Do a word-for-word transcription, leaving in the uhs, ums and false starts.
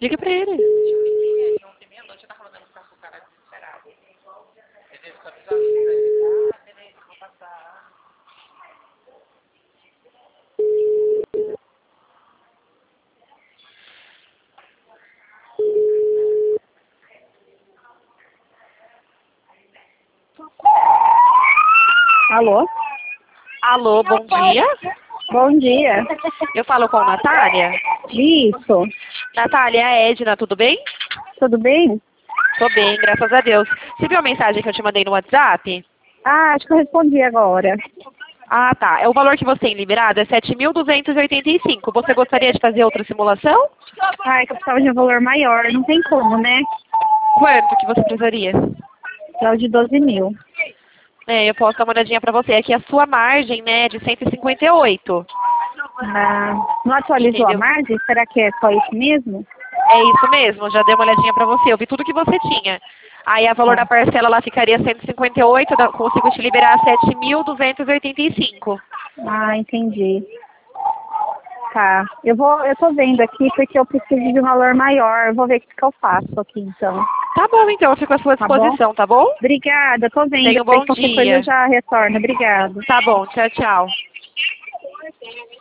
Diga pra ele. Alô? Alô, bom dia. Bom dia. Eu falo com a Natália. Isso. Natália, é a Edna, tudo bem? Tudo bem? Tô bem, graças a Deus. Você viu a mensagem que eu te mandei no WhatsApp? Ah, acho que eu respondi agora. Ah, tá. É o valor que você tem liberado é sete mil duzentos e oitenta e cinco. Você gostaria de fazer outra simulação? Ah, é que eu precisava de um valor maior. Não tem como, né? Quanto que você precisaria? Precisava de doze mil. É, eu posso dar uma olhadinha pra você. É que a sua margem, né, é de cento e cinquenta e oito. Ah, não atualizou a Entendeu? margem? Será que é só isso mesmo? É isso mesmo, já dei uma olhadinha pra você. Eu vi tudo que você tinha. Aí a valor Tá. da parcela lá ficaria cento e cinquenta e oito, dá- consigo te liberar sete mil duzentos e oitenta e cinco. Ah, entendi. Tá. Eu vou, eu tô vendo aqui porque eu preciso de um valor maior. Eu vou ver o que que eu faço aqui, então. Tá bom, então, eu fico à sua Tá bom? disposição, tá bom? Obrigada, tô vendo. Tenha um Aí bom qualquer coisa eu dia. já retorno. Obrigada. Tá bom, tchau, tchau.